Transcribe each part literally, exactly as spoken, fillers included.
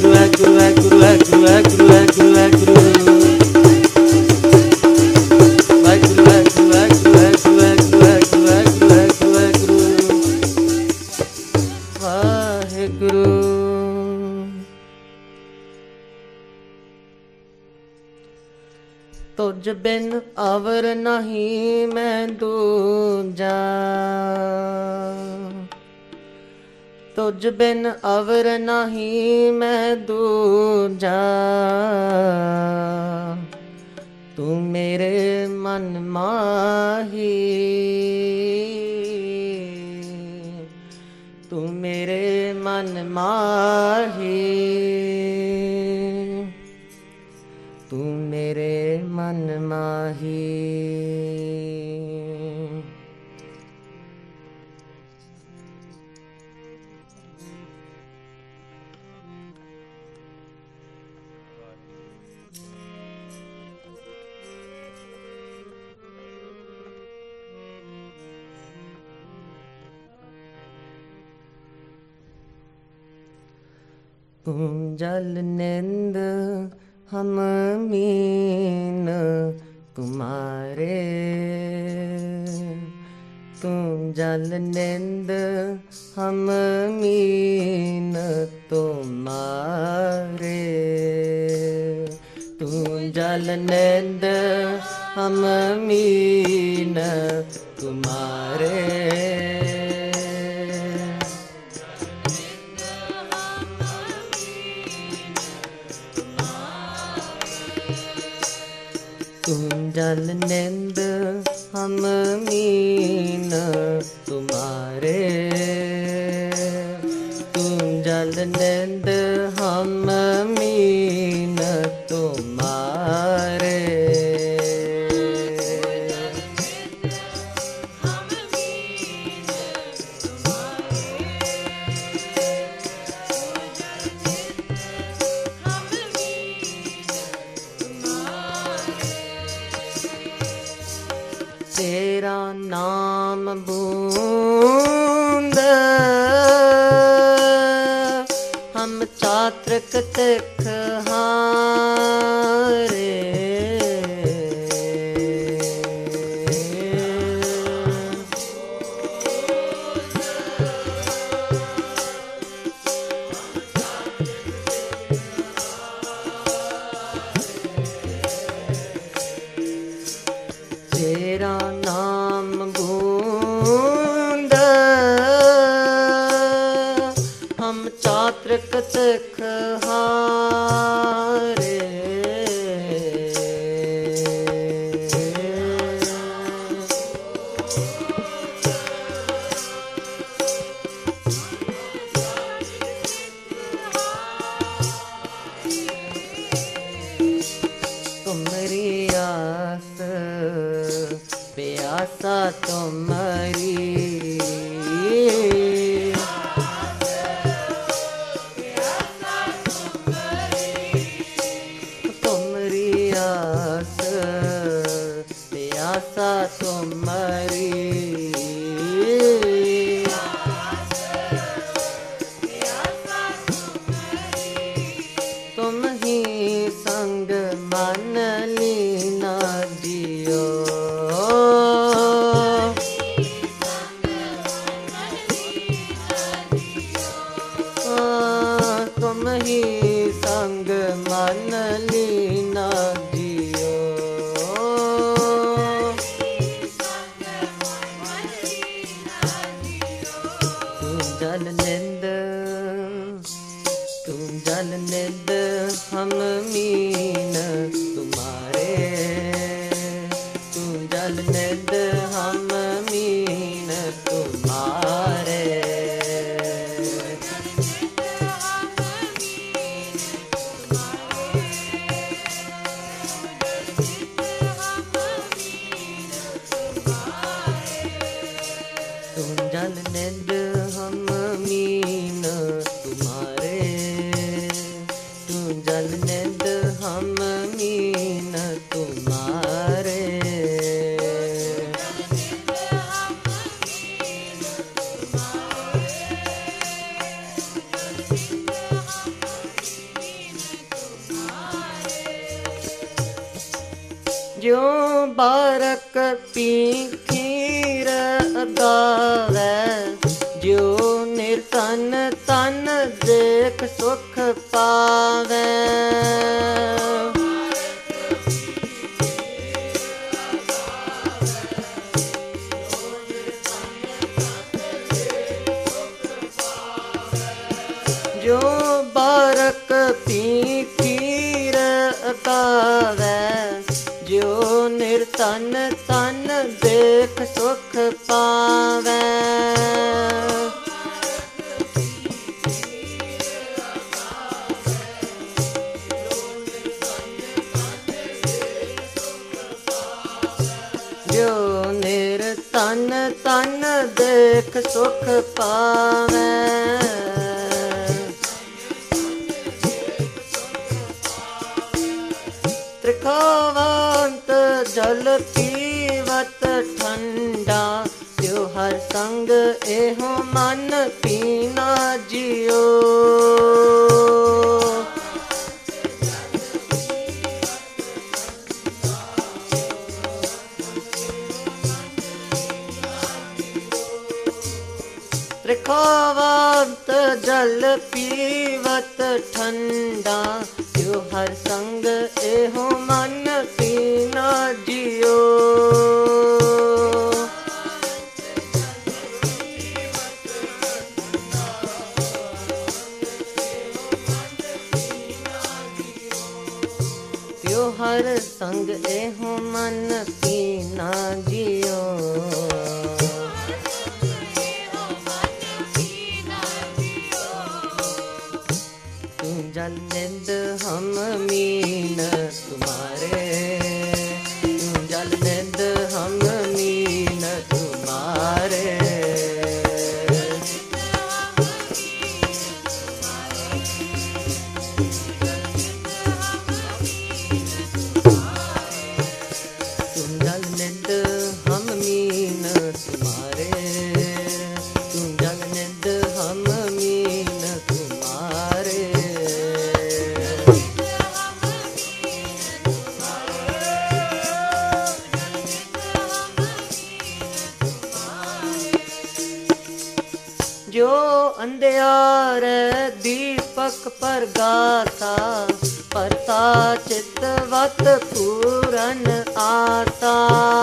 Waheguru, Waheguru, Waheguru, Waheguru, Waheguru, Waheguru, Waheguru. Waheguru, Waheguru, Waheguru, Waheguru, Waheguru, Waheguru, Waheguru, Waheguru. Waheguru. तुझ बिन अवर नहीं मैं दूजा, तुझ बिन अवर नहीं मैं दूजा, तू मेरे मन माही, तू मेरे मन माही, तू मेरे मन माही। तुम जल निंद हम मीन तुम्हारे, तुम जल निंद हम मीन तुम्हारे, तुम जल निंद हम मीन तुम्हारे, तुम जल निंद हम मीन तुम्हारे, तुम जल निंद हम मीन तुम्हारे, तेरा नाम बूंद हम चात्रक तिख हारे, तेरा नाम बूंद हम चात्रक तिख हारे, तुम्हारी आस प्यासा तुम्हारी, तुम्हारी आस प्यासा तुम्हारी, तुम ही संग मन लीना जियो, तुम ही संग मन लीना जियो, तुम जल निंद, तुम जल निंद हम मीन तुम्हारे, तुम जल निंद हम मीन तुम्हारे, तुम जल निंद हम मीन तुम्हारे, तुम जल निंद हम मीन तुम्हारे, ज्यों बारक पी खीर गावै, ज्यों निर्धन तन देख सुख पावै। ज्यों बारक पी खीर गावै, ज्यों निर्धन तन देख सुख पावै। ज्यों निर्धन तन देख सुख पावै। त्रिखावंत जल पीवत ठंडा, त्यो हर संग एहो मन पीना जियो। त्रिखावंत जल पीवत ठंडा, त्यो हर संग एहो मन पीना जियो। त्यो हर संग एहो मन पीना जियो। जल निंद हम मीन तुम्हारे, जल निंद हम मीन तुम्हारे। तुम जल निंद हम मीन तुम्हारे, तुम जल निंद हम मीन तुम्हारे। जो अंधियार दीपक परगासा, परता चितवत पूरन आसा।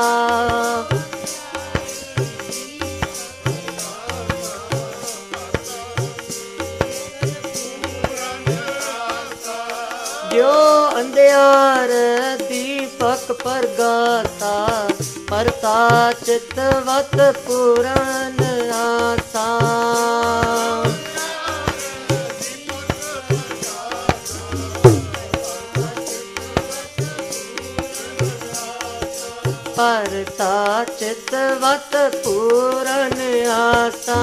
जो अंधियार दीपक परगासा, परता चितवत पूरन आसा। परता चितवत पूरन आसा।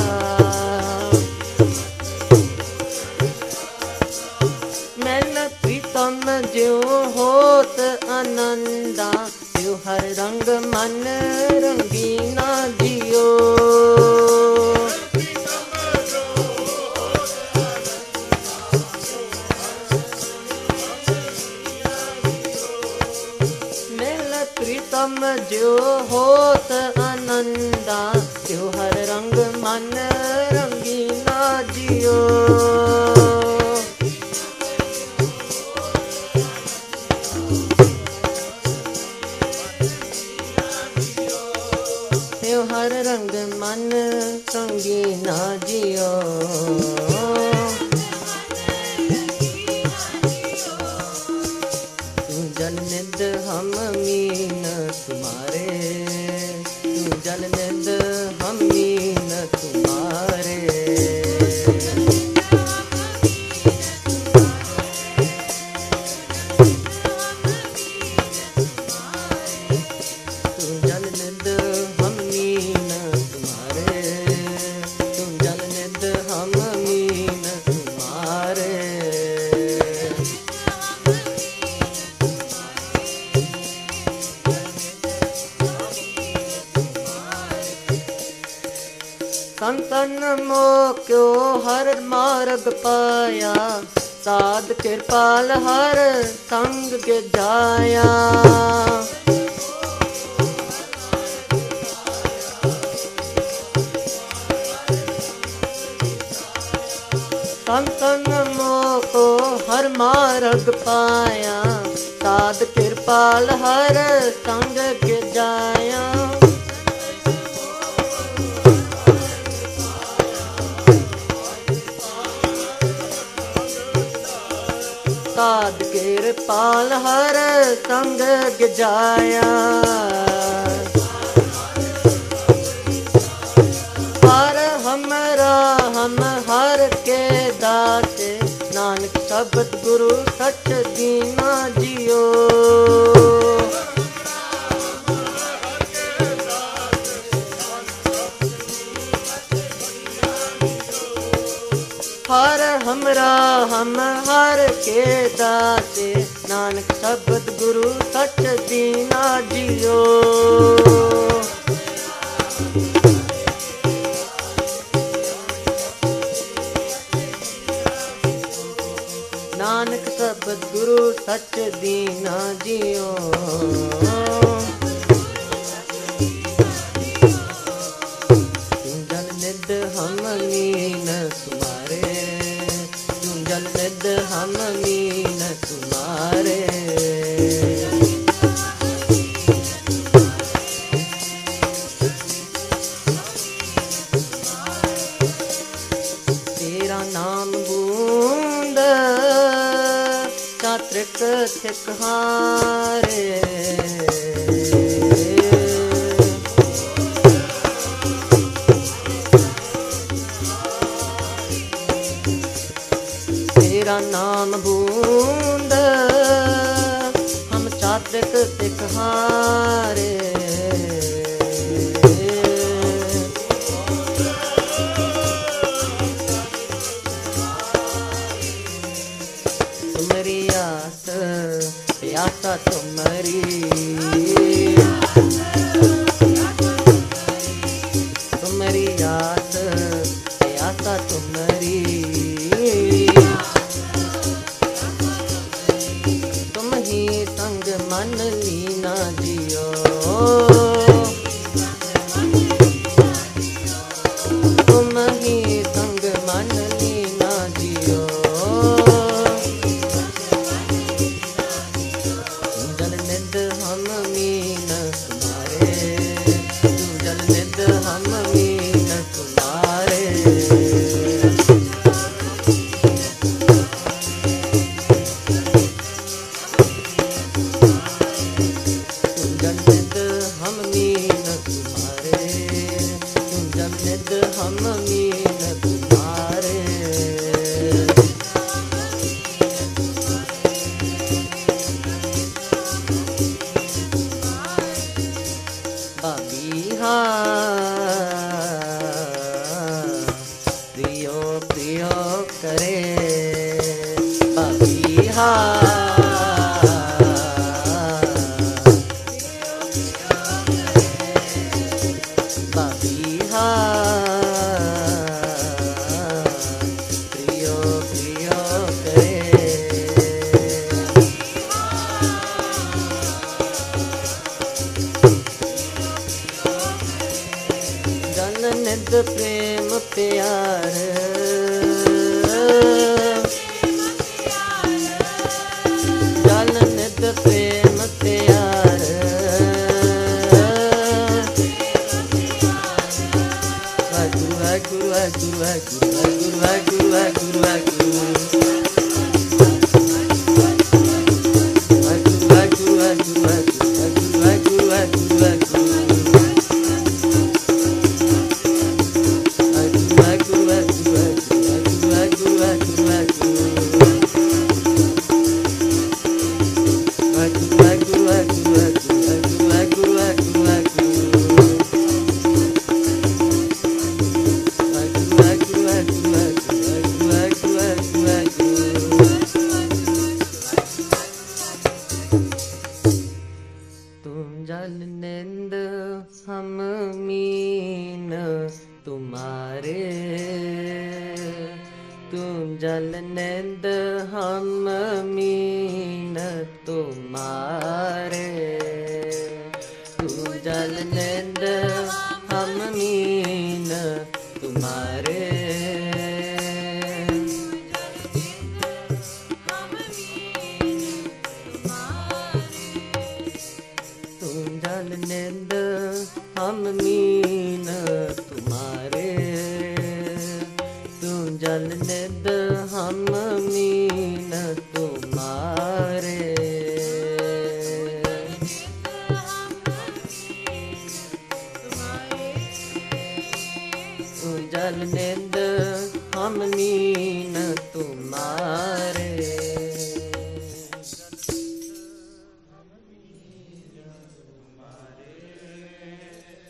मैन प्रीतम ज्यों होत आनंदा, त्यो हर रंग मन रंगीना जियो। मैन प्रीतम ज्यों होत आनंदा, त्यो हर रंग मन रंगीना जियो। त्यो हर रंग मन रंगीना जियो। तू जल निंद हम मीन तुम्हारे, तू जल निंद हम मीन तुम्हारे। संतन मोह क्यों हर मार्ग पाया, साध कृपाल हर संग के जाया। संग संग मोको हर मार्ग पाया। साध कृपाल हर संग के जाया। साध कृपाल हर संग के जाया। हर हमरा हम हर के दाते। नानक शब्द गुरु सच दीना जियो। हर हमरा हम हर के दाते। नानक शब्द गुरु सच दीना जियो। नानक शब्द गुरु सच दीना जियो। जल निद हम मीन तुम्हारे। जल निद हम मीन तुम्हारे। तेरा नाम बूंद चात्रिक थिकहारे। तेरा नाम बूंद हम चात्रिक थिकहारे। तुम्हारी आस प्यासा तुम्हारी। तुम्हारी आस प्यासा तुम्हारी। तुम ही संग मन लीना जियो। तुम ही संग मन लीना जियो। जल निद हम मीन तुम्हारे। जल निद हम मीन तुम्हारे। जल निद हम मीन तुम्हारे। जल निद हम मीन तुम्हारे। बाबीहा प्रियो प्रियो करे। बाबीहा बाबीहा प्रियो प्रियो करे। जल निद प्रेम प्यार। जल निद प्रेम प्यार। वाहिगुरु वाहिगुरु वाहिगुरु वाहिगुरु वाहिगुरु वाहिगुरु वाहिगुरु वाहिगुरु वाहिगुरु वाहिगुरु वाहिगुरु वाहिगुरु वाहिगुरु। But मीन तुम्हारे। तू जल निंद हम मीन तुम्हारे। तू जल निंद हम मीन तुम्हारे। तू जल निंद हम मीन तुम्हारे। तू जल निंद हम मीन